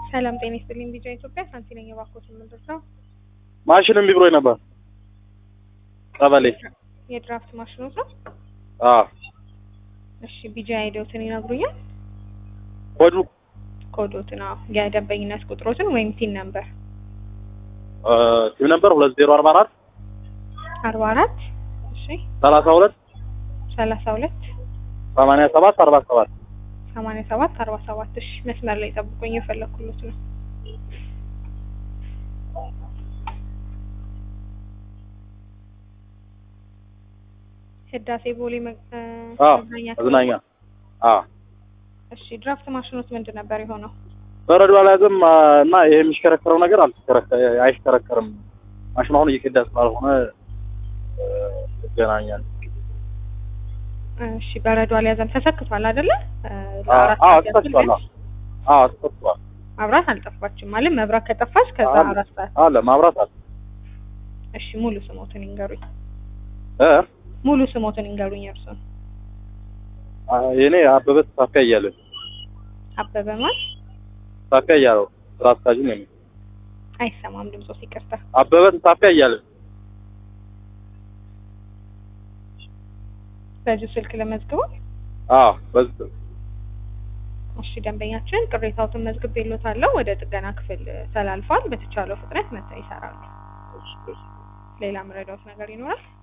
ሰላም ጤና ይስጥልኝ። ቢጃ ኢትዮጵያ ሳንቲ ነኝ። የባኮት ምንድነው? ማሽንም ቢብሮኝ ነበር። ቀበሌ የድራፍት ማሽኑ ነው? አዎ። እሺ ቢጃ አይዶትን ይነግሩኛል? ኮዶትን አዎ። የደንበኝነት ቁጥሮትን ወይም ቲን ነምበር ቲን ነምበር 2044 44 እሺ 32 32 87 47 87 47 እሺ መስመር ላይ ጠብቁኝ የፈለኩት ነው። ህዳሴ ቦሌ መዝናኛ እሺ ድራፍት ማሽኑት ምንድን ነበር የሆነው? በረዶ አላዘም እና ይሄ የሚሽከረከረው ነገር አይሽከረከርም። ማሽኑ አሁን እየቀዳ ስላልሆነ ይገናኛል። እሺ በረዶ አልያዘም። ተሰክቷል አይደለ? ተሰክቷል። ተሰክቷል። መብራት አልጠፋችም ማለት መብራት ከጠፋች ከዛ 4 ሰዓት አለ መብራት አለ። እሺ ሙሉ ስሞትን ይንገሩኝ። ሙሉ ስሞትን ይንገሩኝ እርሱን። የኔ አበበ ተሳካ እያለ አበበ ማለት ተሳካ እያለው ስራ አስኪያጅ ነኝ። አይሰማም ድምጾ ሲቀርታ። አበበ ተሳካ እያለ በዚህ ስልክ ለመዝግበው? በዚህ እሺ ደንበኛችን ቅሬታዎትን መዝግቤልዎታለሁ። ወደ ጥገና ክፍል ተላልፏል። በተቻለው ፍጥነት መጥተው ይሰራሉ። ሌላ መረዳት ነገር ይኖራል?